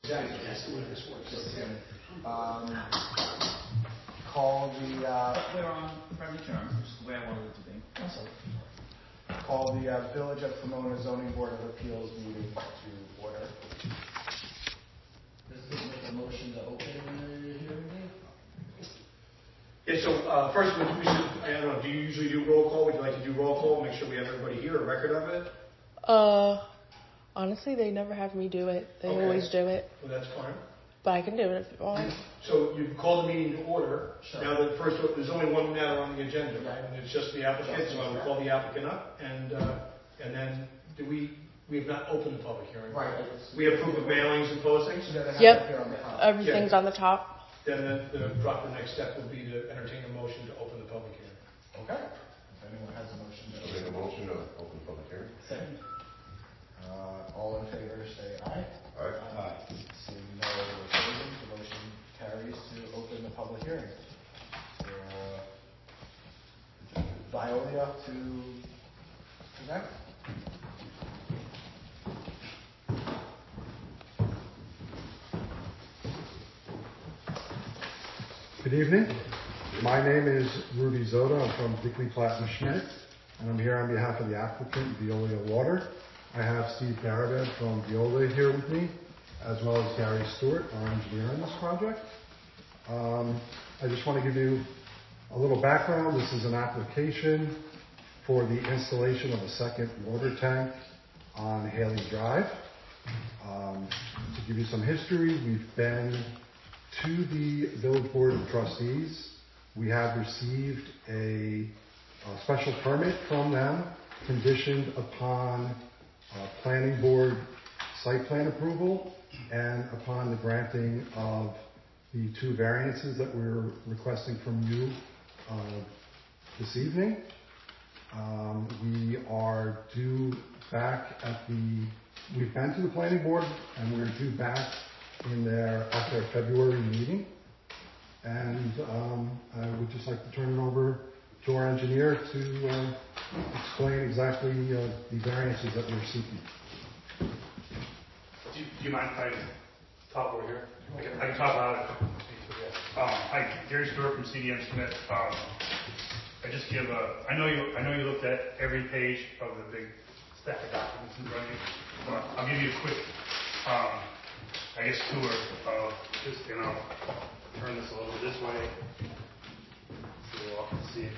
Exactly, that's the way this works. Call the, We're on private terms, which is the way I wanted it to be. awesome. Call the Village of Pomona Zoning Board of Appeals meeting to order. Let's make a motion to open the hearing. Yeah, so first we should, I don't know, do you usually do roll call? Would you like to do roll call, make sure we have everybody here, a record of it? Honestly, they never have me do it. They Okay. always do it. Well, that's fine. But I can do it if you want. So you call the meeting to order. Sure. Now, there's only one matter on the agenda, right? And it's just the applicant, so I would call the applicant up, and then we have not opened the public hearing. Right. We have proof of mailings and postings. Yep. Everything's on the top. Then the next step would be to entertain a motion to open the public hearing. Okay. If anyone has a motion to I'll make a motion to open the public hearing. Second. All in favor, say aye. Aye. Seeing no opposing, the motion carries to open the public hearing. Viola to present. Good evening. My name is Rudy Zoda. I'm from Dickley Platt and Schmidt, and I'm here on behalf of the applicant, Veolia Water. I have Steve Garabed from Veolia here with me, as well as Gary Stewart, our engineer on this project. I just want to give you a little background. This is an application for the installation of a second water tank on Haley Drive. To give you some history, we've been to the Village Board of Trustees. We have received a special permit from them, conditioned upon planning board site plan approval and upon the granting of the 2 variances that we're requesting from you this evening. We are due back we've been to the planning board and we're due back at their February meeting. And I would just like to turn it over to our engineer to explain exactly the variances that we're seeking. Do you mind if I talk over here? I can talk louder. Hi, Gary Stewart from CDM Smith. I know you looked at every page of the big stack of documents in front of you. But I'll give you a quick, tour of this, and I'll turn this a little bit this way so you all can see it.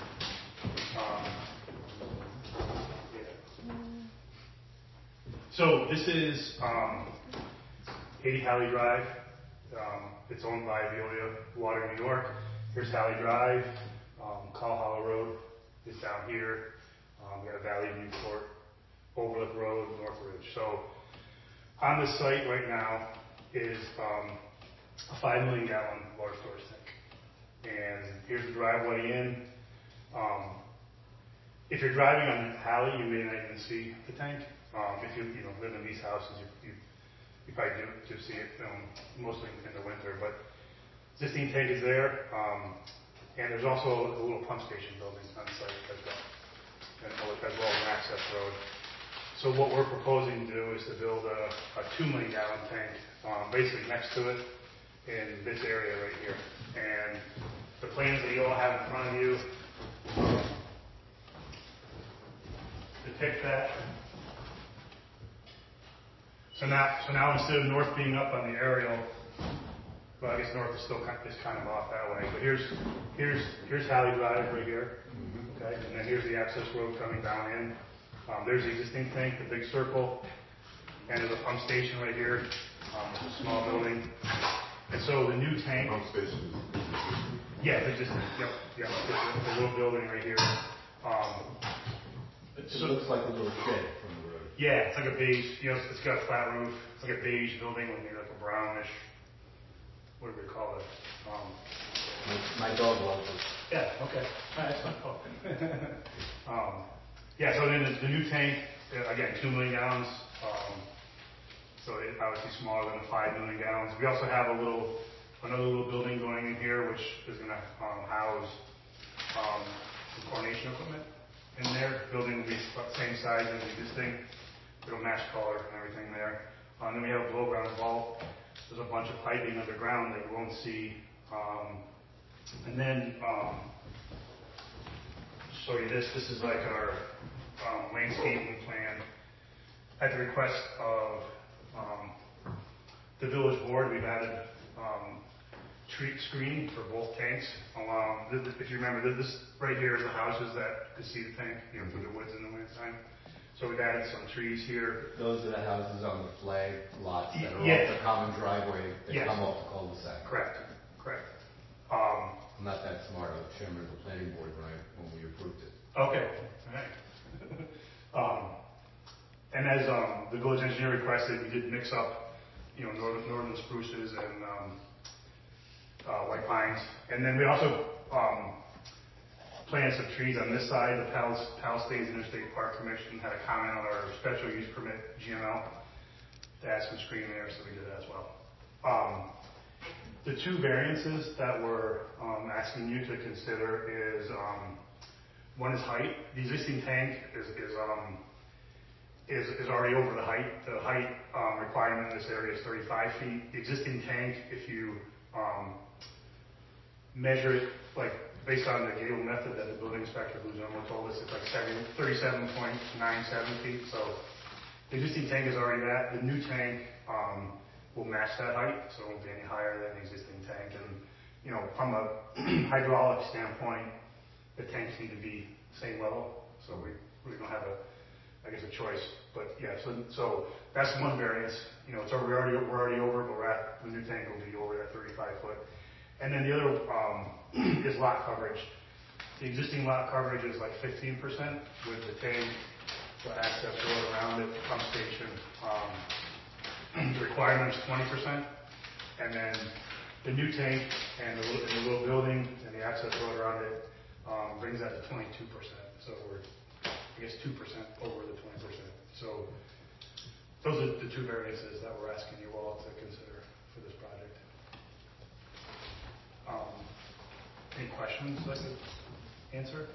So this is 80 Hallie Drive. It's owned by Veolia Water New York. Here's Hallie Drive. Call Hollow Road is down here. We got Valley Newport, Overlook Road, North Ridge. So on this site right now is a 5 million gallon water storage tank. And here's the driveway in. If you're driving on Hallie, you may not even see the tank. If you live in these houses, you probably do see it mostly in the winter. But existing tank is there, and there's also a little pump station building on site as well, as well as an access road. So what we're proposing to do is to build a 2 million gallon tank, basically next to it in this area right here. And the plans that you all have in front of you depict that. So now instead of north being up on the aerial, well, I guess north is still kind of off that way. But here's Hallie Drive right here, okay, and then here's the access road coming down in. There's the existing tank, the big circle, and there's a pump station right here. It's a small building, and so the new tank. Pump station. Yeah, it's just it's a little building right here. It looks like a little shed from the road. Yeah, it's like a beige, it's got a flat roof. It's like a beige building with maybe like a brownish, what do we call it? My dog loves it. Yeah, okay. That's fine. So then the new tank, again, 2 million gallons. So it's obviously smaller than the 5 million gallons. We also have another little building going in here, which is going to house some chlorination equipment in there. The building will be about the same size as the existing. It'll match color and everything there. And then we have a below ground vault. there's a bunch of piping underground that you won't see. And then, show you this. This is like our landscaping plan. At the request of the village board, we've added tree screening for both tanks. If you remember, this right here is the houses that could see the tank, through the woods in the wintertime. So we've added some trees here. Those are the houses on the flag lots that are Yeah. off the common driveway that Yes. come off the cul-de-sac. Correct. I'm not that smart. I was chairman of the planning board when we approved it. Okay, all right. And as the village engineer requested, we did mix up, northern spruces and white pines. And then we also planted some trees on this side. The Palisades Interstate Park Commission had a comment on our special use permit, GML, to add some screening there, so we did that as well. The two variances that we're asking you to consider is, one is height. The existing tank is already over the height. The height requirement in this area is 35 feet. The existing tank, if you measure it, like based on the Gable method that the building inspector, who's told us, it's like 37.97 feet. So the existing tank is already that. The new tank will match that height, so it won't be any higher than the existing tank. And from a hydraulic standpoint, the tanks need to be same level, so we really don't have a choice. But yeah, so that's one variance. We're already over, but the new tank will be over that 35 foot. And then the other is lot coverage. The existing lot coverage is like 15% with the tank, the access road around it, pump station. The requirement is 20%, and then the new tank and the little building and the access road around it brings that to 22%. So we're, 2% over the 20%. So those are the two variances that we're asking you all to consider for this project. Any questions I could answer?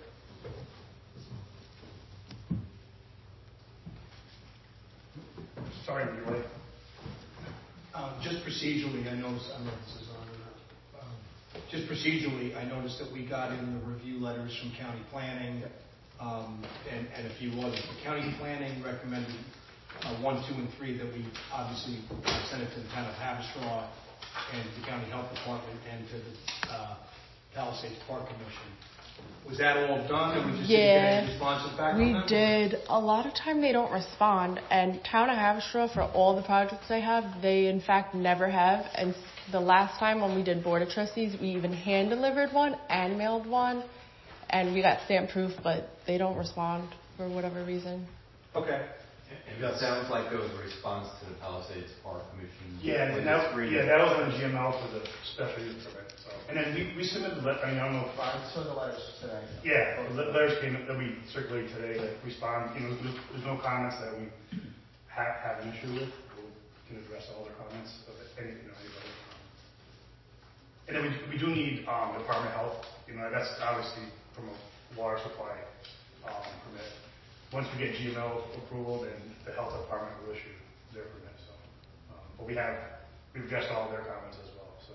Sorry, you're late. Just procedurally, I noticed, I don't know if this is on or not. Just procedurally, I noticed that we got in the review letters from county planning, and a few others. The county planning recommended 1, 2, and 3 that we obviously sent it to the town of Haverstraw and the county health department and to the Palisades Park Commission. Was that all done, and we just didn't get any responses back on We that? did. A lot of time they don't respond, and Town of Haverstraw, for all the projects they have, they in fact never have. And the last time when we did Board of Trustees, we even hand-delivered one and mailed one, and we got stamp proof, but they don't respond for whatever reason. Okay. And it sounds like there was a response to the Palisades Park Commission. Yeah, that was on GML for the special use permit. So, and then we submitted. I don't know if I saw the letters today. Yeah, the letters came that we circulated today that respond. There's no comments that we have an issue with. We can address all their comments of anything or anybody. And then we do need Department of Health. That's obviously from a water supply permit. Once we get GML approval, then the health department will issue their permit. So, but we've addressed all their comments as well. So.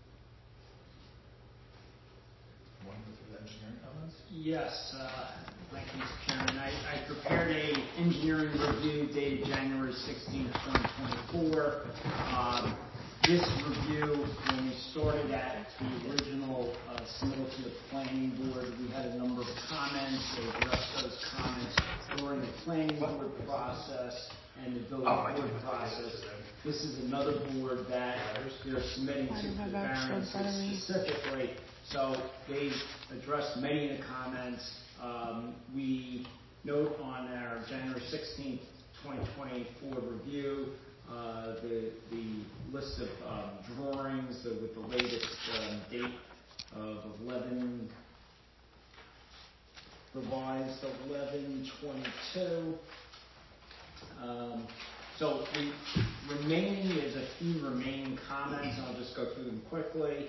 One with the engineering comments? Yes, thank you, Mr. Chairman. I prepared a engineering review dated January 16, 2024. This review, when we started at the original submittal to the planning board, we had a number of comments. They addressed those comments during the planning board process and the village board process. This is another board that they're submitting to the variances specifically. So they addressed many of the comments. We note on our January 16th, 2024 review, the list of drawings with the latest date of revised 11/22. So remaining is a few remaining comments. I'll just go through them quickly.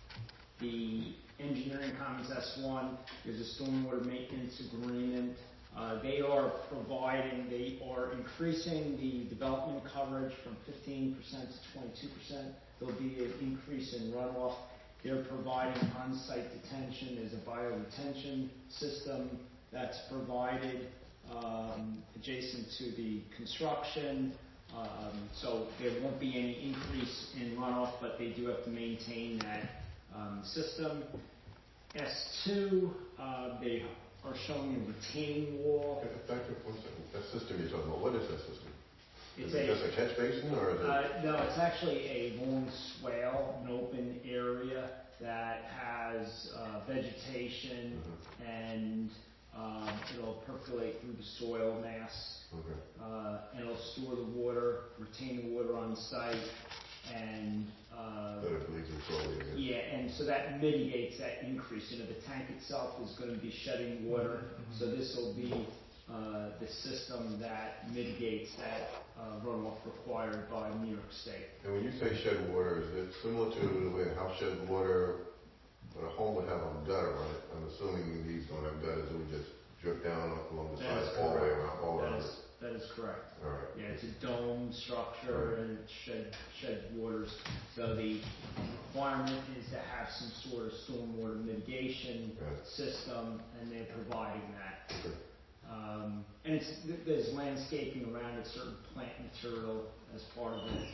The engineering comments, S1, is a stormwater maintenance agreement They are increasing the development coverage from 15% to 22%. There'll be an increase in runoff. They're providing on-site detention as a bioretention system that's provided adjacent to the construction. So there won't be any increase in runoff, but they do have to maintain that system. S2, they are showing a retaining wall. Back up 1 second. That system you're talking about, what is that system? It's Is it just a catch basin, or is it? No, it's actually a long swale, an open area that has vegetation, and it'll percolate through the soil mass. Okay. And it'll store the water, retain the water on site, and That it bleeds in slowly again. yeah, and so that mitigates that increase. The tank itself is going to be shedding water, so this will be the system that mitigates that runoff required by New York State. And when you say shed water, is it similar to the way a house sheds water, but a home would have a gutter on it? I'm assuming these don't have gutters, it would just drip down along the sides all the way around, all around it. That is correct. All right. Yeah, it's a dome structure, and it shed waters. So the requirement is to have some sort of stormwater mitigation system, and they're providing that. Okay. And there's landscaping around it, certain plant material as part of it.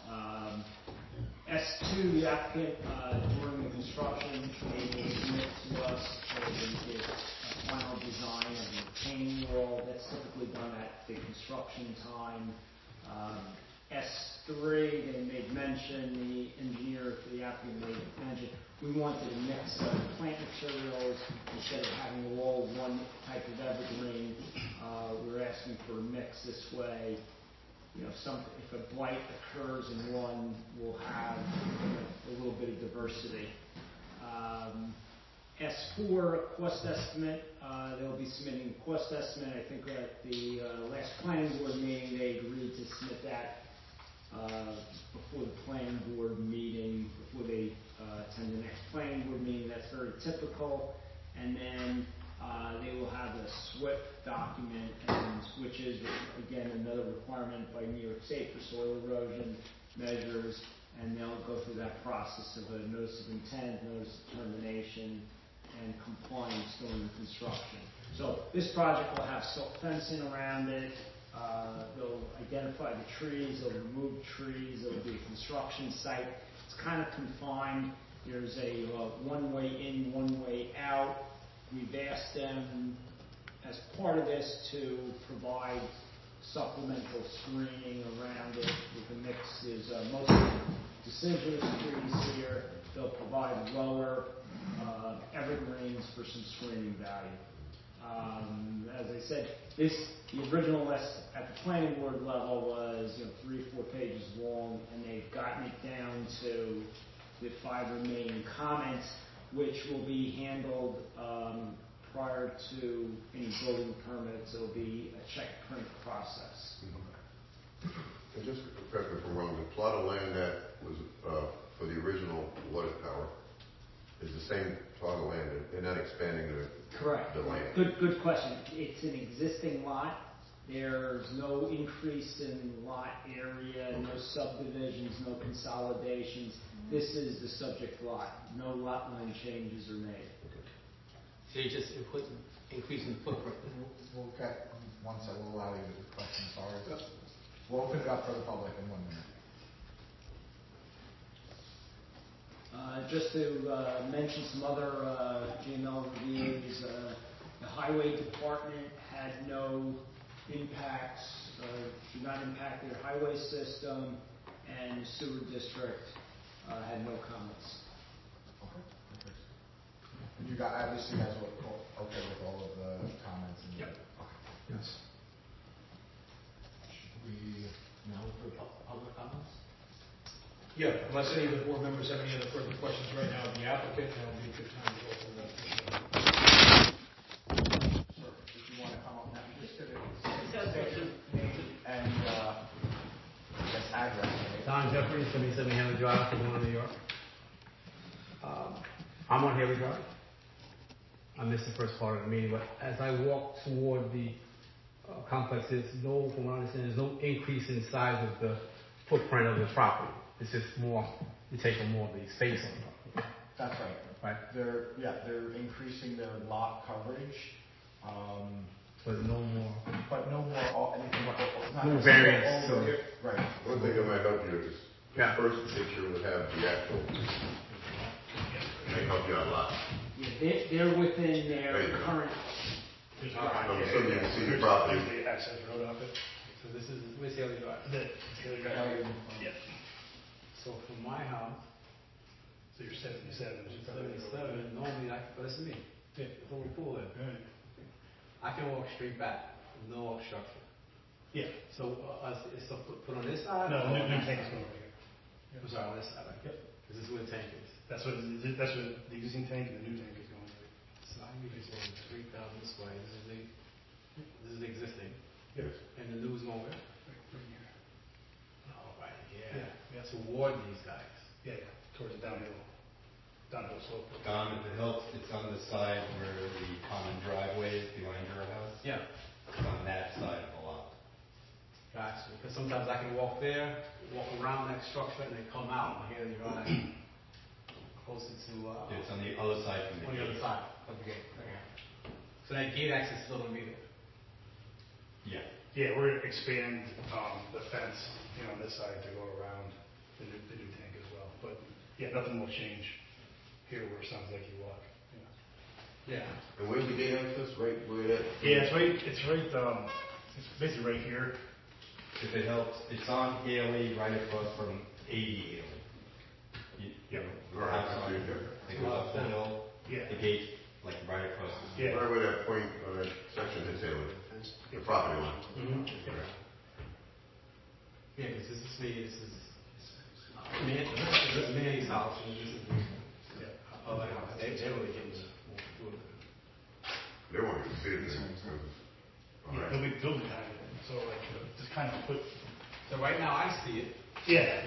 S2, the applicant, during the construction, they will submit to us the final design of the retaining wall. That's typically done at the construction time. S3, they made mention, the engineer for the applicant made mention, we wanted a mix of plant materials instead of having all one type of evergreen. We're asking for a mix this way. If a blight occurs in one, we'll have a little bit of diversity. S4, cost estimate, they'll be submitting a cost estimate. I think at the last planning board meeting, they agreed to submit that before the planning board meeting, before they attend the next planning board meeting. That's very typical. And then they will have a SWIP document, which is, again, another requirement by New York State for soil erosion measures, and they'll go through that process of a notice of intent, notice of termination, and compliance during the construction. So this project will have silk fencing around it. They'll identify the trees, they'll remove trees, it'll be a construction site. It's kind of confined. There's a one-way in, one-way out. We've asked them, as part of this, to provide supplemental screening around it. The mix is mostly deciduous trees here. They'll provide lower evergreens for some screening value. As I said, the original list at the planning board level was 3 or 4 pages long, and they've gotten it down to the 5 remaining comments, which will be handled prior to any building permits. It'll be a check print process. And just correct me if I'm wrong, the plot of land that was for the original water tower is the same plot of land. They're not expanding Correct. the land. Good question. It's an existing lot. There's no increase in lot area, no subdivisions, no consolidations. This is the subject lot. No lot line changes are made. So you're just increasing the footprint. We'll get, once I will allow you the question, sorry. We'll open it up for the public in 1 minute. Just to mention some other GML reviews, the highway department had no impacts, did not impact their highway system, and the sewer district had no comments. Okay. And you guys, obviously, you guys are okay with all of the comments? And Yep. Okay. Yes. Should we now for public comments? Yeah, unless any of the board members have any other further questions right now of the applicant, that'll be a good time to open that. Sir, if you want to come up now, just get it. And just address. Don Jeffries, 77 Haley Drive, Pomona, New York. I'm on Haley Drive. I missed the first part of the meeting, but as I walk toward the complex, from what I understand, there's no increase in size of the footprint of the property. It's just more, you're taking more of the space on it. That's right. Right. They're increasing their lot coverage. But no more. But no more, anything, not No variance. over it. Right. One thing that might help you is Yeah. the first picture would have the actual, may help you out a lot. Yeah, they're within their There you go. current. I'm assuming you can see the property. Here's the access road off it. So this is, where's the other drive? Yeah. So from my house, So you're 77. 77, normally listen to me. Yeah. It's only cool there. Right. I can walk straight back, no obstruction. Yeah. So, is the put on this side? No, or the new on that tank is side? going right here. I'm sorry, on this side, right? Yep. This is where the tank is. That's what the existing tank and the new tank is going right. So I usually go 3,000 this way. This is the existing. Yes. And the new is going where? Right here. Oh, right here. Yeah. Toward these guys. Yeah, towards the downhill slope. Don, if it helps, it's on the side where the common driveway is behind your house. Yeah. It's on that side of the lot. Gotcha. Because sometimes I can walk there, walk around that structure, and then come out and here you drive closer to. It's on the other side from the On the other gate. side of the gate. Okay. So that gate access is still going to be there. Yeah. Yeah, we're gonna expand the fence, on this side to go around the new tank as well. But yeah, nothing will change here where it sounds like you walk. Yeah. And where's the gate access, right where that? Yeah, it's basically right here. If it helps, it's on Haley, right across from 80 Haley. Yep. The house on it, it goes up the hill. Yeah. The gate, like right across the street. Yeah. Right where that point, on that section is, the property line. Mm-hmm. Yeah, because this is me, this is Manny's house, and this is other house. They're really getting to it. They won't even see it there. All Yeah, right. they'll be building behind it. So like just kind of put. So right now I see it. Yeah,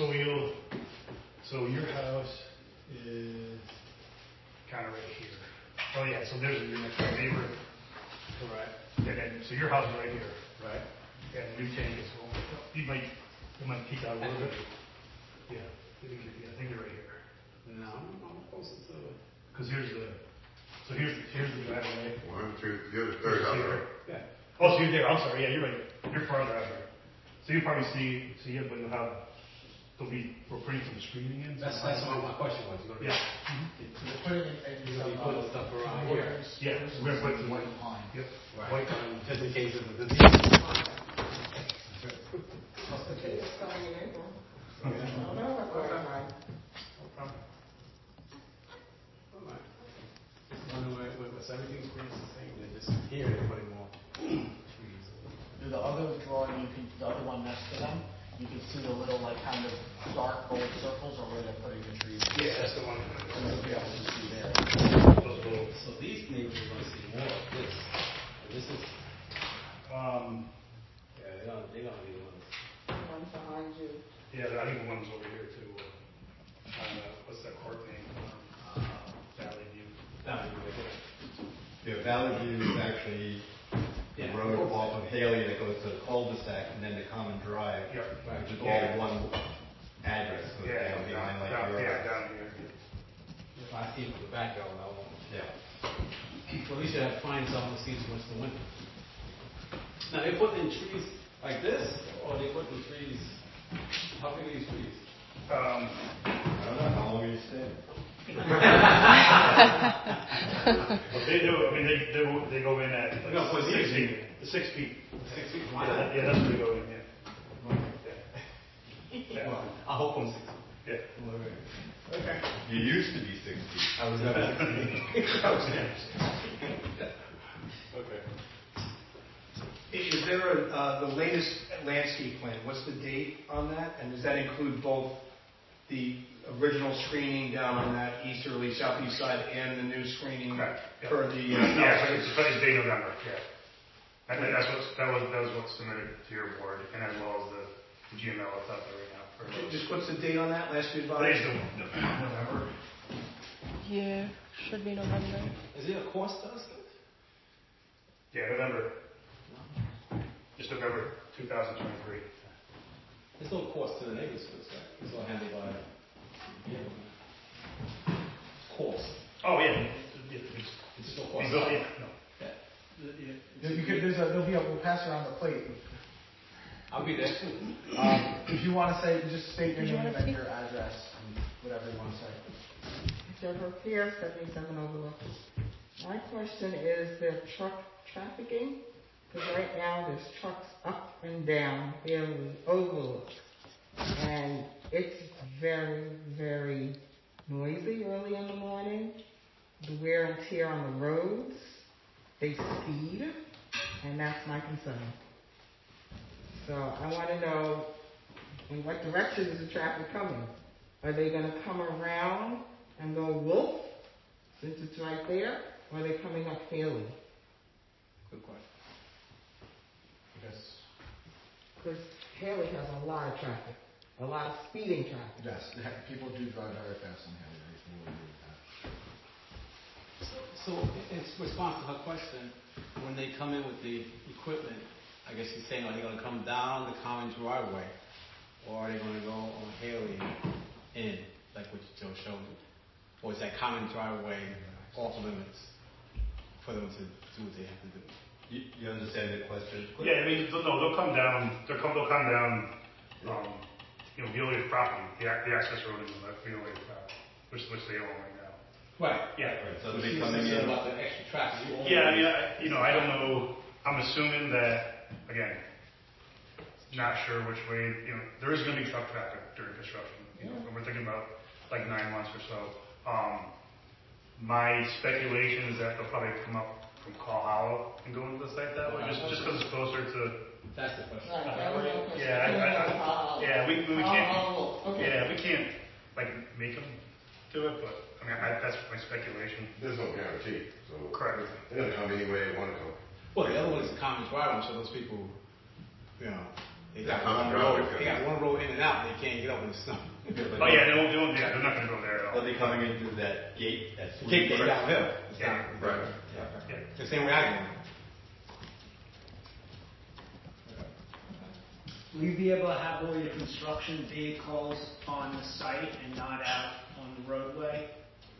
so your house is kind of right here. Oh yeah, so there's your next door neighbor. Correct. And then, so your house is right here. Right. And the new tank is going, it might peek out a little bit. Yeah, I think you're right here. No, I'm closer to it. Because here's the driveway. 1, 2, you're the third house, right? Yeah. Oh, so you're there, I'm sorry, yeah, you're right. You're farther out there. So you probably see it, but we're putting some screening in. That's what my question was. Yeah. We're putting in You're going to be putting stuff around here. borders. Yeah, we're gonna put some White pine. Yep. Right. White pine. Just in case of the disease. Everything's pretty the same. They're just here. They're putting more trees. The other drawing, the other one next to them, you can see the little kind of dark gold circles are where they're putting the trees. Yeah, that's the one. So you'll be able to see there. Those little, So these neighbors are going to see more of this. And this is, yeah, they're going to be the ones. One behind you. yeah, I think the one's over here too. What's that court name? Valley View. Yeah, Valley View is actually the road off of Haley that goes to the cul-de-sac and then the common drive, Yeah. which is all one address. Goes down behind like your house. down here. I see it from the backyard now. Yeah. Well, at least you have to find someone who sees what's the winter. Now, they put in trees like this, or they put in trees, how big are these trees? I don't know, how long are you staying? Well, they do. I mean, they go in at like No, for 6 these. feet. 6 feet. 6 feet from my Yeah, house. yeah, that's where they go in. Yeah. Well, I hope I'm 6 feet. Yeah. Okay. You used to be 6 feet. I was never 6 feet. Okay. Is there the latest landscape plan, what's the date on that? And does that include both the original screening down on that easterly, southeast side and the new screening Correct. Yeah. for the Yeah, so it's day November, yeah. And that was what's submitted to your board, and as well as the GML that's out there right now. Just what's the date on that, last Today's revised? November. Yeah, should be November. Is there a cost to us? Yeah, November. Just November 2023. There's no cost to the neighbors for this, right? It's all handled by, cost. Oh, yeah. It's no cost. No. We'll pass around the plate. I'll be there. If you want to say, just state your Did you name wanna and speak? your address and whatever you want to say. Deborah Pierce, 77 Overlook. My question is the truck trafficking, because right now there's trucks up and down Bailey Overlook. And it's very, very noisy early in the morning. The wear and tear on the roads, they speed, and that's my concern. So I want to know in what direction is the traffic coming? Are they going to come around and go Wolf, since it's right there, or are they coming up Haley? Good question. Yes. Because Haley has a lot of traffic, a lot of speeding traffic. Yes, people do drive very fast in Haley. I agree with that. So in response to her question, when they come in with the equipment, I guess she's saying, are they going to come down the common driveway, or are they going to go on Haley in, like what Joe showed me? Or is that common driveway off limits for them to do what they have to do? You understand the question? Yeah, I mean, they'll come down, Veolia property, the access road is Veolia property, which they own right now. Right. Yeah. Right, so they'll be coming in. About the extra traffic. Yeah, I mean, I don't know, I'm assuming that, again, not sure which way, there is gonna be truck traffic during construction, and we're thinking about like 9 months or so. My speculation is that they'll probably come up from Call Hollow and go into the site that way, just because it's closer to. That's the question. Right, that was my question. Yeah, we can't. Okay. Yeah, we can't like make them do it, but I mean that's my speculation. There's no guarantee, so. Correct. They're gonna come any way they wanna come. Well, the other one is the common driveway, so those people, they got common one road. driveway. They got one road in and out. They can't get up in the snow. Oh yeah, they're not gonna go there at all. They'll be coming in through that gate. That's Gate downhill. It's Yeah, not, right. Yeah. the same way I go. Will you be able to have all your construction vehicles on the site and not out on the roadway?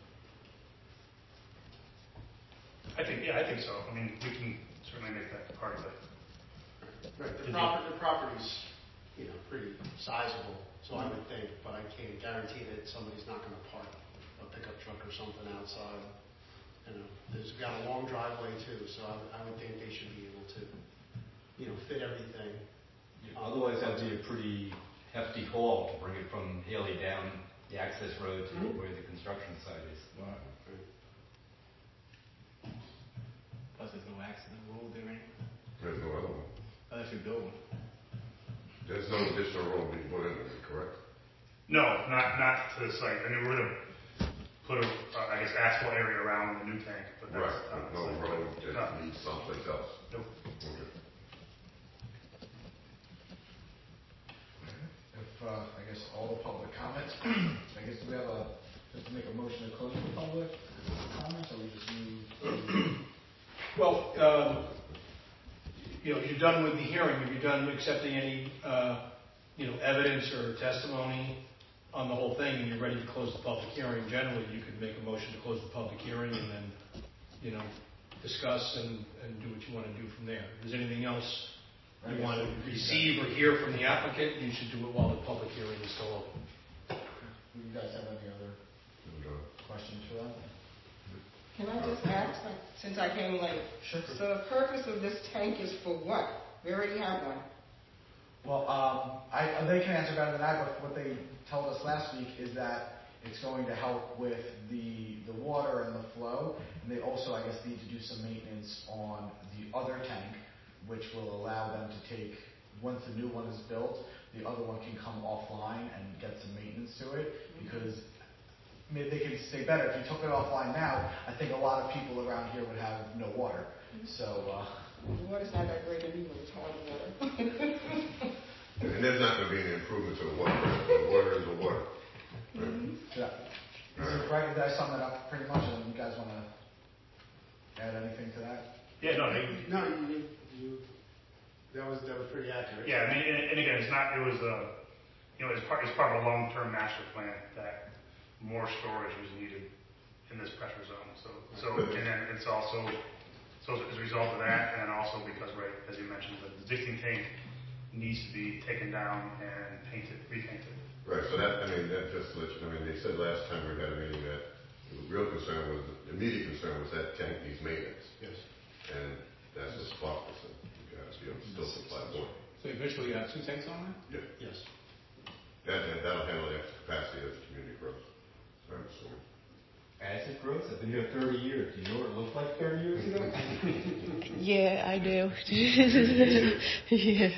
I think so. I mean, we can certainly make that part of it. Right, the property's, pretty sizable, so I would think, but I can't guarantee that somebody's not gonna park a pickup truck or something outside. There's got a long driveway too, so I would think they should be able to, fit everything. Otherwise, that'd be a pretty hefty haul to bring it from Haley down the access road to where the construction site is. Right. Plus, there's no accident road there anyway. There's no other one. Unless you build one. There's no additional road being put in, correct? No, not to the site. I mean, we're gonna put I guess, asphalt area around the new tank, but that's Right, not no the site. road No. that needs someplace else. Nope. Okay. If, I guess, all the public comments, I guess do we have just to make a motion to close the public comments, or we just move? Well, you're done with the hearing, if you're done accepting any, evidence or testimony on the whole thing, and you're ready to close the public hearing, generally, you could make a motion to close the public hearing and then, discuss and do what you want to do from there. If there's anything else you want to receive or hear from the applicant, you should do it while the public hearing is still open. Do you guys have any other questions for that? Can I just ask, since I came late? Sure. So the purpose of this tank is for what? We already have one. Well, they can answer better than I, but what they told us last week is that it's going to help with the water and the flow, and they also, I guess, need to do some maintenance on the other tank, which will allow them to take, once the new one is built, the other one can come offline and get some maintenance to it, because maybe they can say better, if you took it offline now, I think a lot of people around here would have no water. So, The water's not that great anyway, it's hard water. And there's not gonna be any improvement to the water. The water is the water. Right? Mhm. yeah. All right. correct? Did I sum that up pretty much? And you guys want to add anything to that? Yeah, no, No, that was pretty accurate. yeah, I mean, and again, it's not, it was, it's part of a long-term master plan that more storage was needed in this pressure zone. So, and then it's also, so as a result of that, and also because, right, as you mentioned, the existing tank needs to be taken down and repainted. Right, so that just to let you know, they said last time we had a meeting that the real concern was, the immediate concern was that tank needs maintenance. Yes. And that's a spot, so you got to be able to still supply water. So eventually you have 2 tanks on there? Yeah. Yes. That'll handle the extra capacity as the community grows. So I'm assuming. As it grows, I've been here 30 years. Do you know what it looked like 30 years ago? Yeah, I do. Yeah.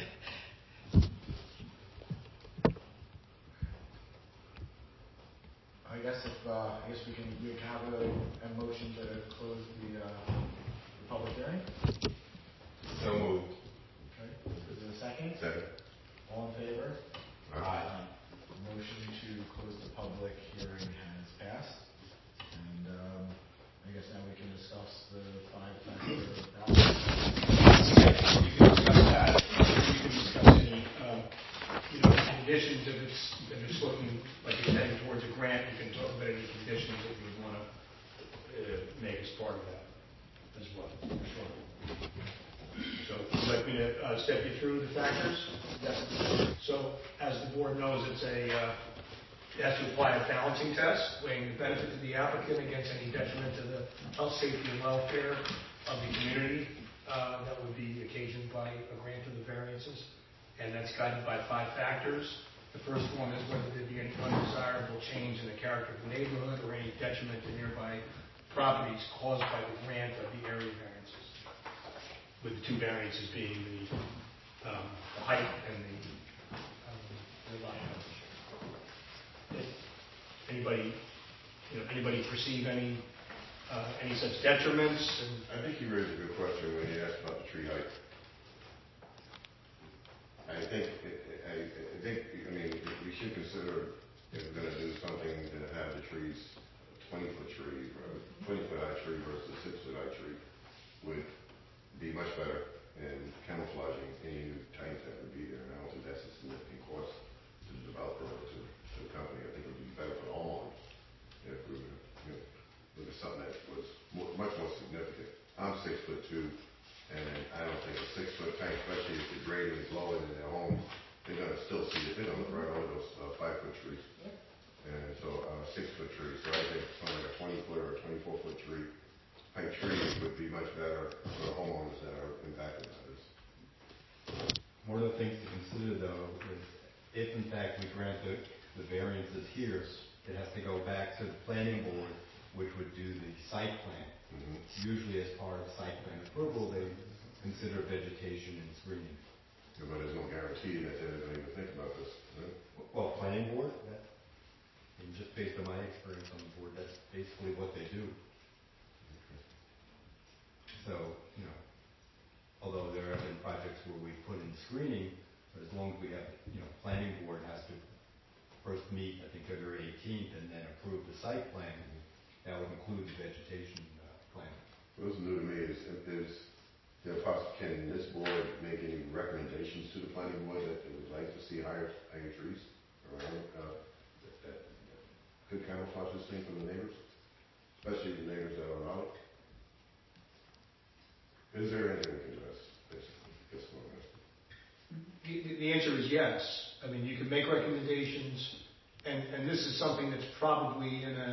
I guess we can have a motion to close the public hearing. So moved. Okay. Is there a second? Second. All in favor? Aye. Motion to close the public hearing has passed. And I guess now we can discuss the 5-factor ballot. You can discuss that. You can discuss any, conditions if it's looking like it's heading towards a grant. You can talk about any conditions that you would want to make as part of that as well. Sure. So, would you like me to step you through the factors? Yes. So, as the board knows, it has to apply a balancing test, weighing the benefit to the applicant against any detriment to the health, safety, and welfare of the community that would be occasioned by a grant of the variances. And that's guided by 5 factors. The first one is whether there be any undesirable change in the character of the neighborhood or any detriment to nearby properties caused by the grant of the area variances, with the 2 variances being the height and the lot coverage. Anybody perceive any such detriments? I think you raised a good question when you asked about the tree height. I think we should consider if we're going to do something to have the trees 20-foot tree, 20-foot high tree versus 6-foot high tree would be much better in camouflaging any new tank that would be there. And I don't think that's a significant cost to the developer or to the company. I think it would be better for the homeowners if we were to look at something that was much more significant. I'm 6'2", and I don't think a 6-foot tank, especially if the grading is lower than their home, they're going to still see it. They're going to look right over those 5-foot trees. And so 6-foot trees. So I think something like a 20-foot or a 24-foot tree, height trees would be much better for the homeowners that are impacted by this. One of the things to consider, though, is if in fact we grant the variances here, it has to go back to the planning board, which would do the site plan. Usually as part of site plan approval, they consider vegetation and screening. Yeah, but there's no guarantee that they're going to even think about this, right? Well, planning board, and just based on my experience on the board, that's basically what they do. So, although there have been projects where we put in screening, but as long as we have, planning board has to first meet, I think, February 18th, and then approve the site plan. That would include the vegetation plan. What's new to me is can this board make any recommendations to the planning board that they would like to see higher trees around that could camouflage this thing from the neighbors, especially the neighbors that are around it? Is there anything we can do, basically? Guess what I'm asking. The answer is yes. I mean, you can make recommendations, and this is something that's probably in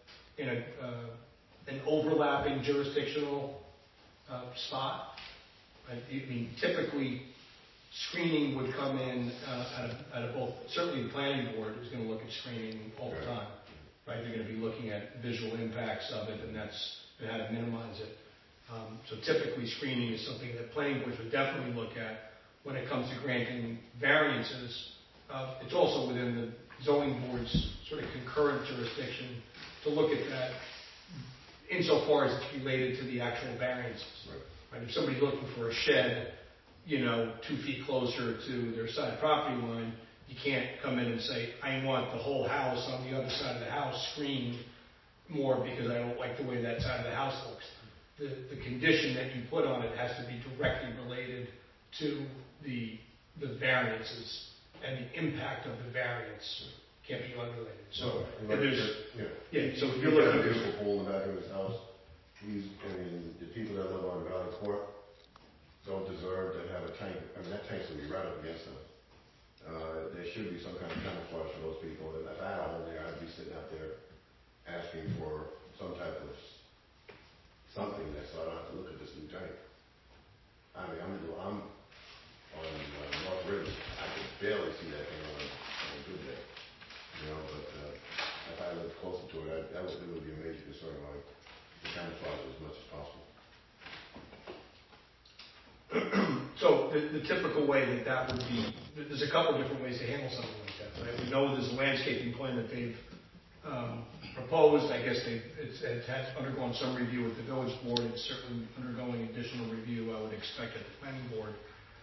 an overlapping jurisdictional spot. I mean, typically, screening would come in out of both. Certainly, the planning board is going to look at screening all the time, right? They're going to be looking at visual impacts of it, and how to minimize it. So typically, screening is something that planning boards would definitely look at when it comes to granting variances. It's also within the zoning board's sort of concurrent jurisdiction to look at that insofar as it's related to the actual variances. Right? If somebody's looking for a shed, 2 feet closer to their side property line, you can't come in and say, I want the whole house on the other side of the house screened more because I don't like the way that side of the house looks. The condition that you put on it has to be directly related to the variances, and the impact of the variance can't be unrelated. So there's, so if you're He's got looking a at beautiful pool in the back of his house. The people that live on Valley Court don't deserve to have a tank. I mean, that tank's gonna be right up against them. There should be some kind of camouflage for those people, and if I had a home there, I'd be sitting out there asking for some type of something that, so I don't have to look at this new tank. I mean, I'm on North River. I can barely see that thing on a good day, you know, but if I lived closer to it, it would be a major concern, like the camouflage as much as possible. So the typical way that would be, there's a couple different ways to handle something like that. Right? We know there's a landscaping plan that they've proposed. I guess it has undergone some review at the village board. It's certainly undergoing additional review, I would expect, at the planning board.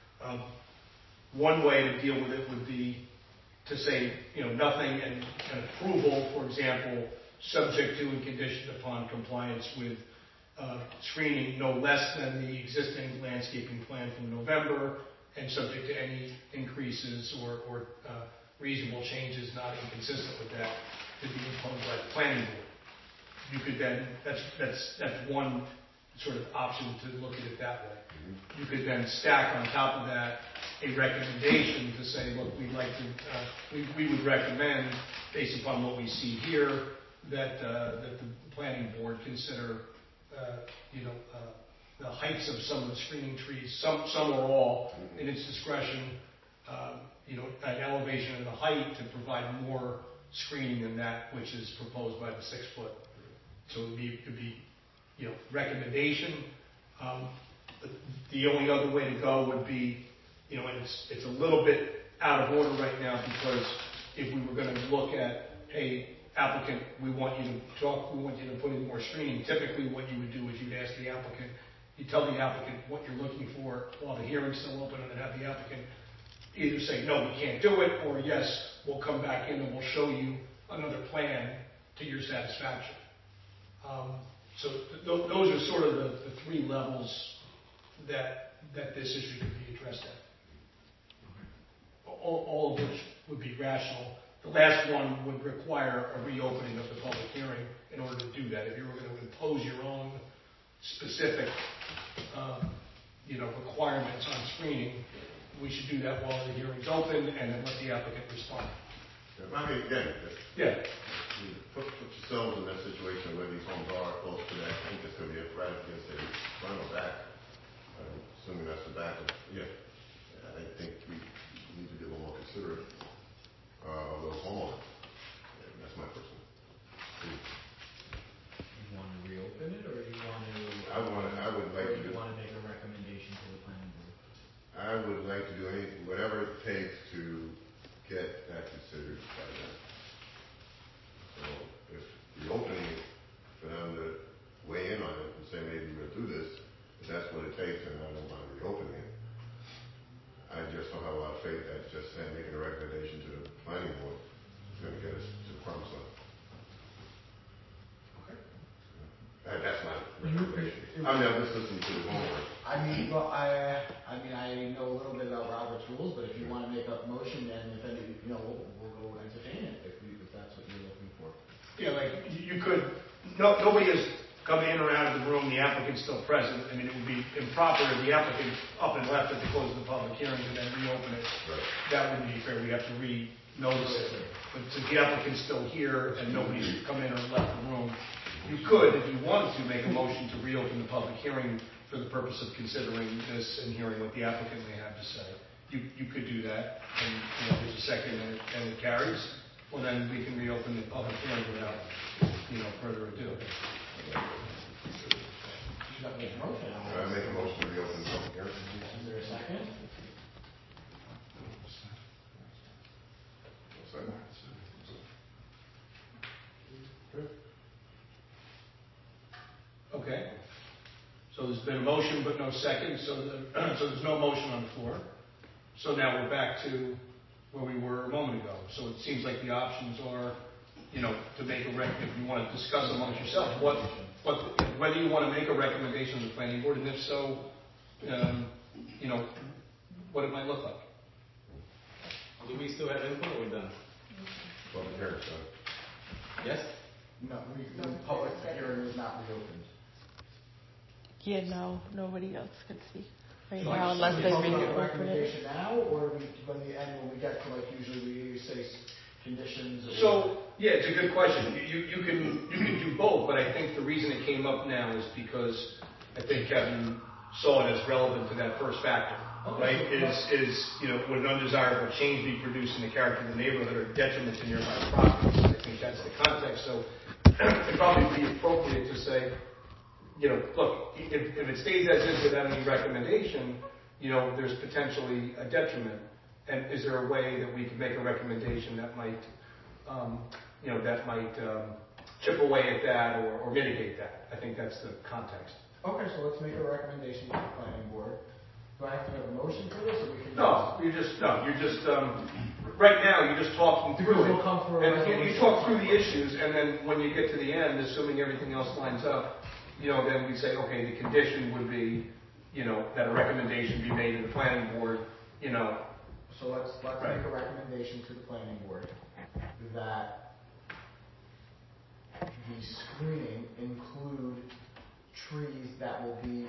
One way to deal with it would be to say, you know, nothing and approval, for example, subject to and conditioned upon compliance with screening no less than the existing landscaping plan from November, and subject to any increases or reasonable changes not inconsistent with that to be imposed by the planning board. You could then, that's one sort of option to look at it that way. You could then stack on top of that a recommendation to say, look, we'd like to, we would recommend, based upon what we see here, that the planning board consider, the heights of some of the screening trees, some or all, in its discretion, an elevation and a height to provide more screening than that which is proposed by the 6 foot. So it could be, recommendation. The only other way to go would be, and it's a little bit out of order right now, because if we were going to look at, hey, applicant, we want you to put in more screening. Typically what you would do is you'd ask the applicant, you tell the applicant what you're looking for while the hearing's still open, and then have the applicant either say, no, we can't do it, or yes, we'll come back in and we'll show you another plan to your satisfaction. So those are sort of the 3 levels that this issue could be addressed at. All of which would be rational. The last one would require a reopening of the public hearing in order to do that. If you were going to impose your own specific, requirements on screening, we should do that while the hearing's open, and then let the applicant respond. I mean, again, Yeah. Put yourselves in that situation where these homes are close to that. I think it's going to be right against the front or back. Assuming that's the back. I think we need to be a little more considerate of those homeowners. That's my personal opinion. You want to reopen it, or you want to? I would like to. You want to make a recommendation to the planning board? I would like to do whatever it takes to get that considered by them. So if the opening for them to weigh in on it and say maybe we'll do this, if that's what it takes, and I don't mind reopening it. I just don't have a lot of faith that just saying making a recommendation to the planning board is going to get us to the promised land. Okay. That's my recommendation. I mean, I'm just listening to the homeowner. I know a little bit about Robert's rules, but if you want to make a motion, then if any, we'll go entertain it if that's what you're looking for. Yeah, like you could. Nobody has come in or out of the room. The applicant's still present. I mean, it would be improper if the applicant up and left at the close of the public hearing and then reopen it. Right. That wouldn't be fair. We'd have to re-notice it. But since the applicant's still here and nobody's come in or left the room, you could, if you wanted to, make a motion to reopen the public hearing for the purpose of considering this and hearing what the applicant may have to say. You could do that, and there's a second and it carries. Well, then we can reopen the public hearing without, further ado. You got to make a motion. I make a motion to reopen the public hearing. Is there a second? Okay. So there's been a motion but no second, so there's no motion on the floor. So now we're back to where we were a moment ago. So it seems like the options are to make a if you want to discuss amongst yourselves, whether you want to make a recommendation to the planning board, and if so, what it might look like. Do we still have input or we done? Public hearing, so. Yes? No, the public hearing is not reopened. Yeah, no, nobody else can speak right Like, now unless they talk about reopen it. recommendation now, or when we get to, like, usually we say conditions or? So, yeah, it's a good question. You can do both, but I think the reason it came up now is because I think Kevin saw it as relevant to that first factor, right? Would an undesirable change be produced in the character of the neighborhood or detriment to nearby properties? I think that's the context. So it'd probably be appropriate to say, look, if it stays as is without any recommendation, there's potentially a detriment. And is there a way that we could make a recommendation that might, chip away at that or mitigate that? I think that's the context. Okay, so let's make a recommendation to the planning board. Do I have to have a motion for this, or we can? You're just right now, you're just talking through it. We'll come for a And resolution. you talk through the issues, and then when you get to the end, assuming everything else lines up, then we say, okay, the condition would be, that a recommendation be made to the planning board, So let's make a recommendation to the planning board that the screening include trees that will be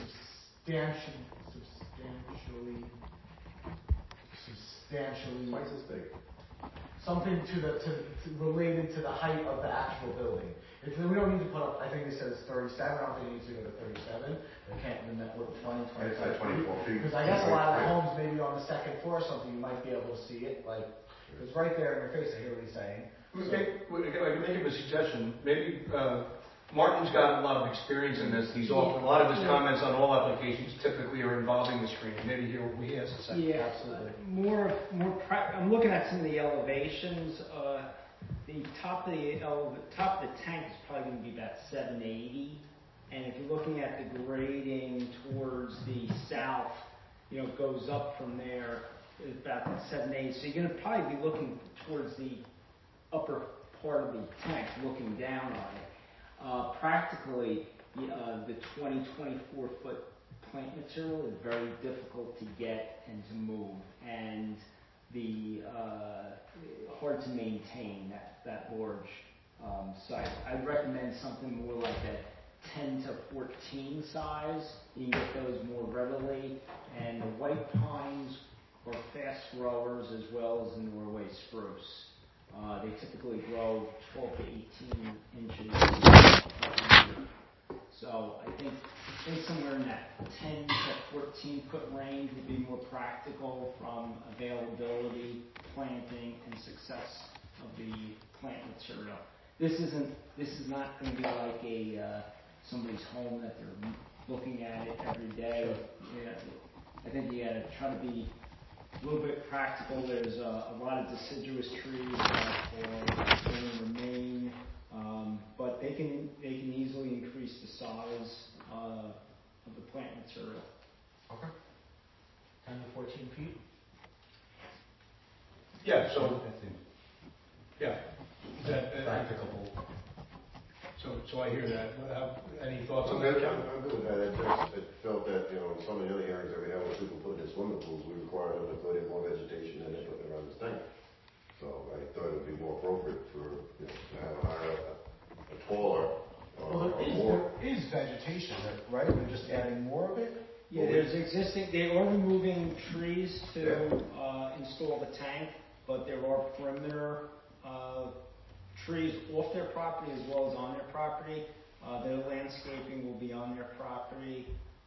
substantially Twice as big. something related to the height of the actual building. We don't need to put up, I think they said it's 37, I don't think it needs to go to 37. They can't, what, 20, 25 I'd say 24 feet. Because I guess a lot of the homes, maybe on the second floor or something, you might be able to see it, like, it's right there in your face, I hear what he's saying. I can make him a suggestion. Maybe Martin's got a lot of experience in this. He's offered a lot of his comments on all applications typically are involving the screening. Maybe hear what he has to say. Yeah, absolutely. I'm looking at some of the elevations. The top of the tank is probably going to be about 780, and if you're looking at the grading towards the south, it goes up from there about 780. So you're going to probably be looking towards the upper part of the tank, looking down on it. Practically, the 24-foot plant material is very difficult to get and to move, and hard to maintain that large site. I'd recommend something more like a 10 to 14 size. You can get those more readily, and the white pines are fast growers as well as the Norway spruce. They typically grow 12 to 18 inches. So I think somewhere in that 10 to 14 foot range would be more practical from availability, planting, and success of the plant material. This is not going to be like somebody's home that they're looking at it every day. I think you got to try to be a little bit practical. There's a lot of deciduous trees that are going to remain, but they can easily increase the size of the plant material. Okay. 10 to 14 feet? Yeah, so, yeah. Practicable. So I hear that. Any thoughts on I'm that, good, John? I'm good with that. I felt that, in some of the other hearings that we have with people putting in swimming pools, we require them to put in more vegetation than they put around this tank. So I thought it would be more appropriate to have a taller, Well, there is vegetation, right? We're just adding more of it? Yeah, they are removing trees to install the tank, but there are perimeter trees off their property as well as on their property. Their landscaping will be on their property,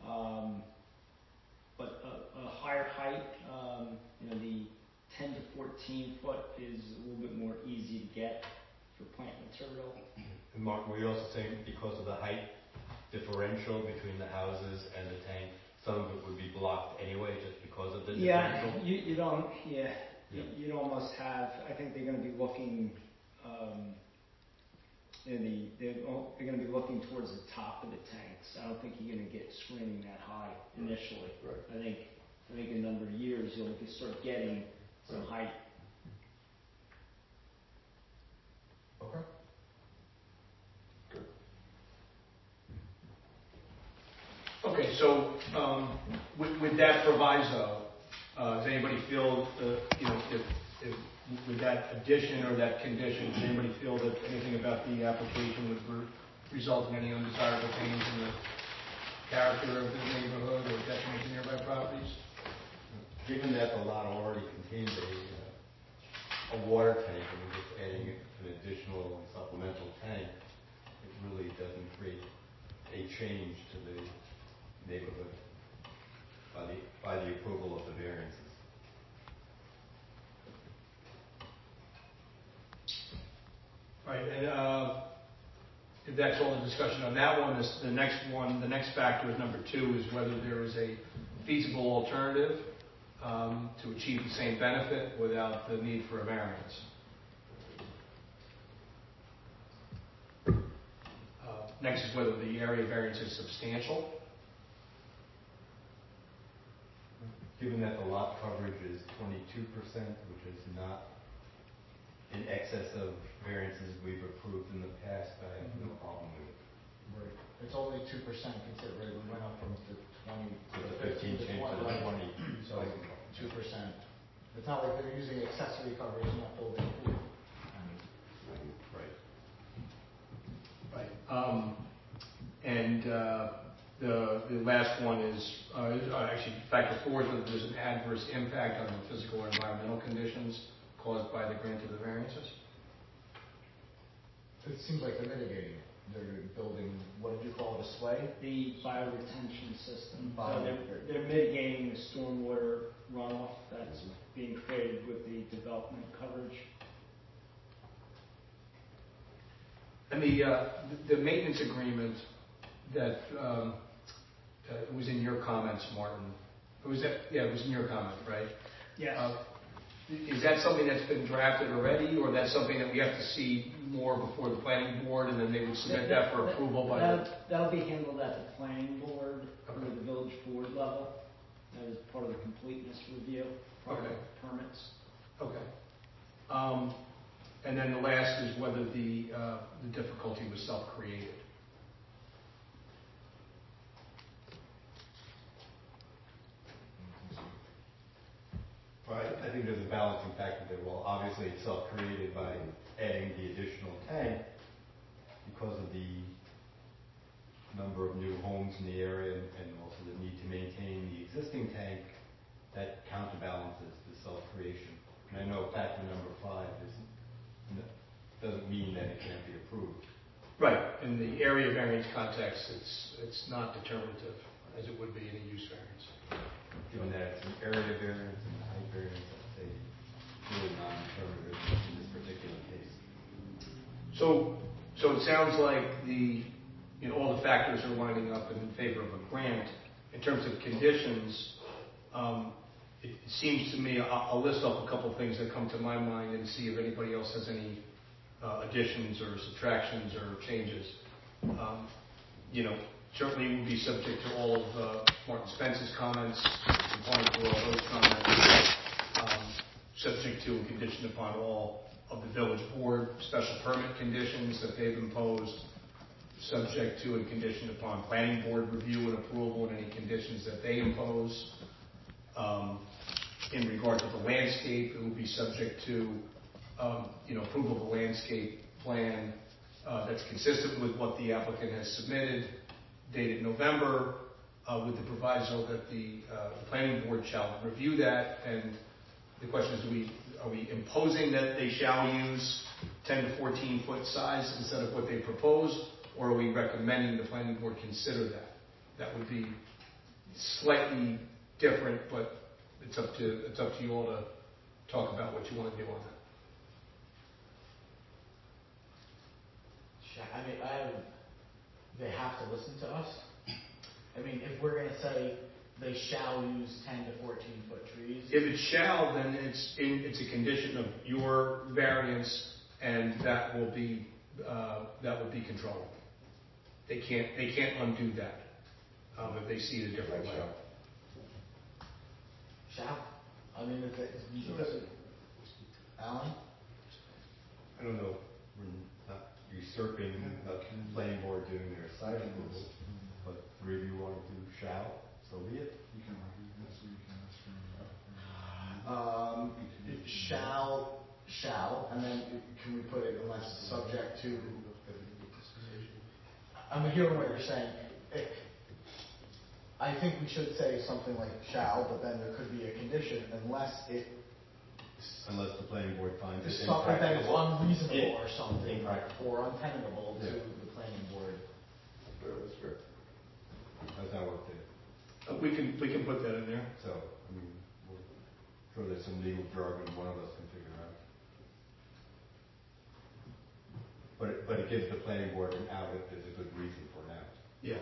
but a higher height, the 10 to 14 foot is a little bit more easy to get for plant material. And Mark, were you also saying because of the height differential between the houses and the tank, some of it would be blocked anyway just because of the differential? You'd almost have, I think they're going to be looking, they're going to be looking towards the top of the tanks. I don't think you're going to get screening that high initially. Right. I think in a number of years you'll start getting some height. Okay, so with that proviso, does anybody feel, if with that addition or that condition, does anybody feel that anything about the application would result in any undesirable change in the character of the neighborhood or detriment to nearby properties? Given that the lot already contains a water tank and we're just adding an additional supplemental tank, it really doesn't create a change to the neighborhood by the approval of the variances. Right, and if that's all the discussion on that one, the next factor is number 2, is whether there is a feasible alternative to achieve the same benefit without the need for a variance. Next is whether the area variance is substantial. Given that the lot coverage is 22%, which is not in excess of variances we've approved in the past, I have no problem with it. Right. It's only 2%, consider, we went up from the 20 to The the 15 changed to the 20. So 2%. It's not like they're using accessory coverage and not building a pool. Right. Right. And the last one is actually factor 4 is whether there's an adverse impact on the physical or environmental conditions caused by the grant of the variances. It seems like they're mitigating it. They're building, what did you call it, a sleigh? The bioretention system. So they're mitigating the stormwater runoff that's being created with the development coverage. And the maintenance agreement that was in your comments, Martin. It was in your comment, right? Yes. Is that something that's been drafted already, or that's something that we have to see more before the planning board, and then they would submit that for approval by That'll be handled at the planning board or the village board level as part of the completeness review for permits. Okay. And then the last is whether the difficulty was self-created. Well, I think there's a balancing factor there. Well, obviously it's self-created by adding the additional tank because of the number of new homes in the area and also the need to maintain the existing tank. That counterbalances the self-creation. And I know factor number 5 doesn't mean that it can't be approved. Right. In the area variance context, it's not determinative as it would be in a use variance. Given that it's an area variance and a height variance, I'd say really non-determinative in this particular case. So it sounds like all the factors are lining up in favor of a grant. In terms of conditions, it seems to me, I'll list off a couple of things that come to my mind and see if anybody else has any additions or subtractions or changes. Certainly will be subject to all of Martin Spence's comments, component to all those comments, subject to and conditioned upon all of the village board special permit conditions that they've imposed, subject to and conditioned upon planning board review and approval and any conditions that they impose. In regard to the landscape, it will be subject to approval of a landscape plan that's consistent with what the applicant has submitted, dated November, with the proviso that the planning board shall review that. And the question is, are we imposing that they shall use 10 to 14 foot size instead of what they proposed, or are we recommending the planning board consider that? That would be slightly different, but it's up to you all to talk about what you want to do on that. I mean, they have to listen to us. I mean, if we're going to say they shall use 10 to 14 foot trees. If it shall, then it's a condition of your variance, and that will be controllable. They can't undo that if they see it a different way. Shall? I mean, Alan? I don't know. We're not usurping the planning board doing their site approval, but review want to do shall, so be it. You can argue this, or you can ask for Shall, and then can we put it unless subject to? I'm hearing what you're saying. I think we should say something like shall, but then there could be a condition unless the planning board finds it something that is impractical. unreasonable or something, Impractical. or untenable to Yeah. the planning board. That's fair. How's that work, Dave? We can put that in there. So, I mean, we're sure there's some legal jargon one of us can figure out. But it gives the planning board an out if there's a good reason for an out. Yeah.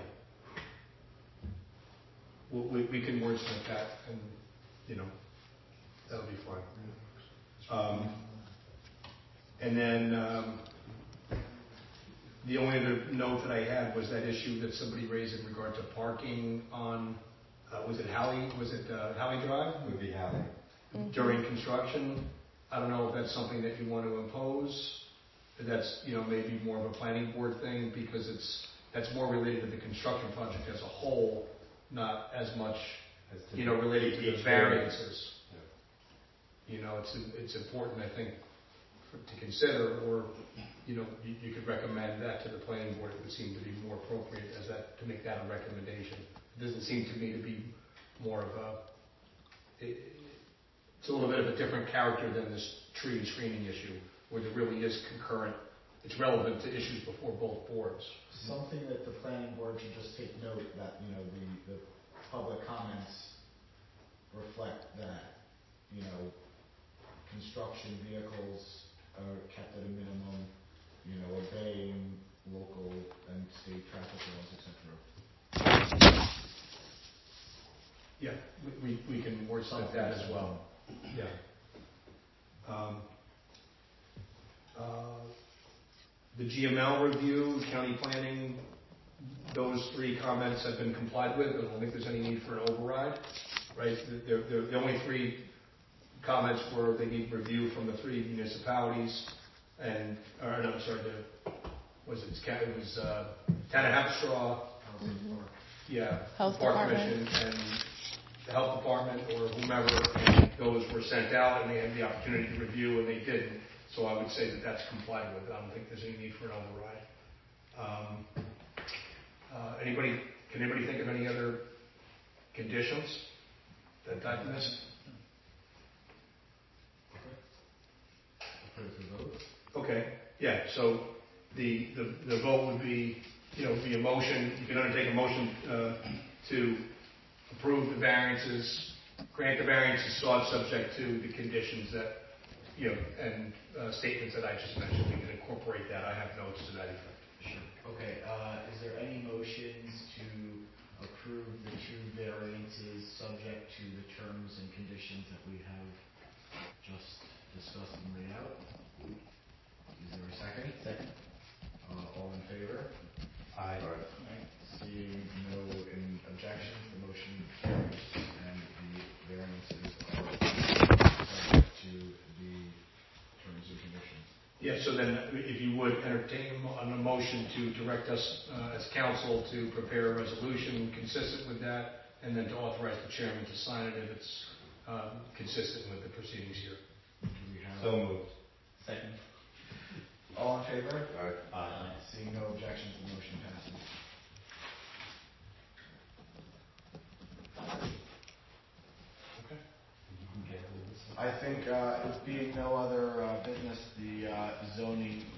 We can wordsmith that, and, that'll be fine. And then, the only other note that I had was that issue that somebody raised in regard to parking on, was it Howie Drive? Would be Hallie. During construction. I don't know if that's something that you want to impose. That's, maybe more of a planning board thing, because that's more related to the construction project as a whole, not as much, related to the variances. Yeah. It's important, I think, to consider, or, you could recommend that to the planning board. It would seem to be more appropriate to make that a recommendation. It doesn't seem to me to be more of it's a little bit of a different character than this tree and screening issue, where there really is concurrent, it's relevant to issues before both boards. Something that the planning board should just take note that, the public comments reflect that, construction vehicles are kept at a minimum, obeying local and state traffic laws, etc. Yeah, we can wordsmith that as well. Yeah. The GML review, county planning, those three comments have been complied with. I don't think there's any need for an override, right? The only three comments were they need review from the three municipalities, it was Tanahapstraw, Health Park Department. Commission, and the Health Department, or whomever, and those were sent out, and they had the opportunity to review, and they didn't. So I would say that that's complied with. I don't think there's any need for an override. Can anybody think of any other conditions that I've missed? Okay, yeah, so the vote would be, be a motion, you can undertake a motion to approve the variances, grant the variances sought subject to the conditions that, and statements that I just mentioned. We can incorporate that. I have notes to that effect. Sure. Okay, is there any motions to approve the two variances subject to the terms and conditions that we have just discussed and laid out? Is there a second? Second. All in favor? Aye. Seeing no objections, the motion carries, and the variances are subject to the terms and conditions. Yeah, so then if you would entertain a motion to direct us as council to prepare a resolution consistent with that, and then to authorize the chairman to sign it if it's consistent with the proceedings here. Do we have? So moved. Second. All in favor? Aye. Aye. Seeing no objections, the motion passes. Okay. I think, being no other business, the zoning